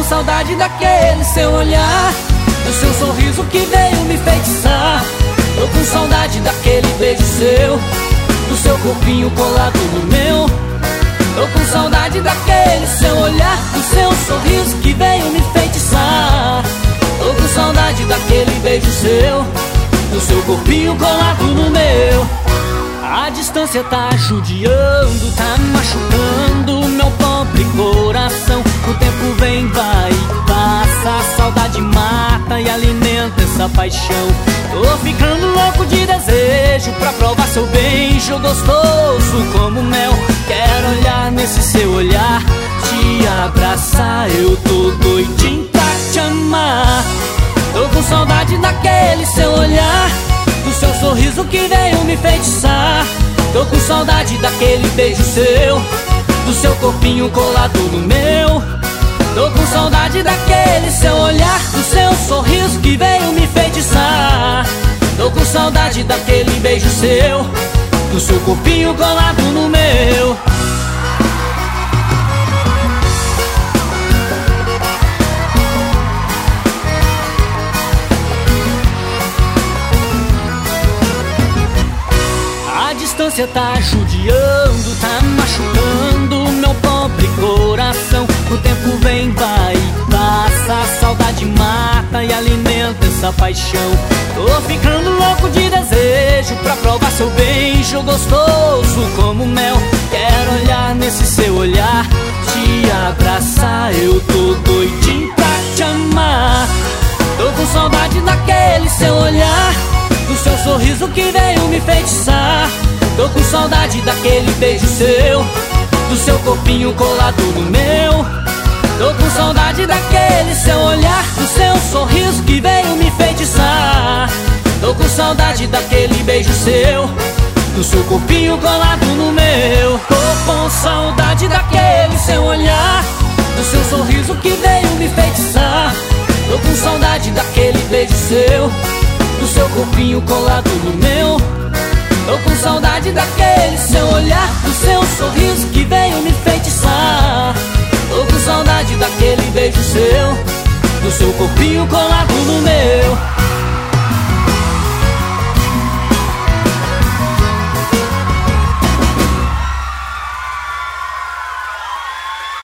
saudade daquele seu olhar, do seu sorriso que veio me enfeitiçar. Tô com saudade daquele beijo seu, do seu corpinho colado no meu. Tô com saudade daquele seu olhar, do seu sorriso que veio me enfeitiçar. Tô com saudade daquele beijo seu, do seu corpinho colado no meu. A distância tá judiando, tá machucando meu pobre coração. O tempo vem, vai e passa, a saudade mata e alimenta essa paixão. Tô ficando louco de desejo pra provar seu beijo gostoso como mel. Quero olhar nesse seu olhar, te abraçar, eu tô doidinho pra te amar. Tô com saudade daquele seu olhar, do seu sorriso que veio me enfeitiçar. Tô com saudade daquele beijo seu, do seu corpinho colado no meu. Tô com saudade daquele seu olhar, do seu sorriso que veio me enfeitiçar. Tô com saudade daquele beijo seu, do seu corpinho colado no meu. A distância tá judiando, tá machucando meu pobre coração. O tempo vem, vai e passa, a saudade mata e alimenta essa paixão. Tô ficando louco de desejo pra provar seu beijo gostoso como mel. Quero olhar nesse seu olhar, te abraçar, eu tô doidinho pra te amar. Tô com saudade daquele seu olhar, do seu sorriso que veio me enfeitiçar. Tô com saudade daquele beijo seu, do seu corpinho colado no meu. Tô com saudade daquele seu olhar, do seu sorriso que veio me enfeitiçar. Tô com saudade daquele beijo seu, do seu corpinho colado no meu. Tô com saudade daquele seu olhar, do seu sorriso que veio me enfeitiçar. Tô com saudade daquele beijo seu, do seu corpinho colado no meu. Tô com saudade daquele seu olhar, do seu sorriso que veio me enfeitiçar. Tô com saudade daquele beijo seu, do seu corpinho colado no meu.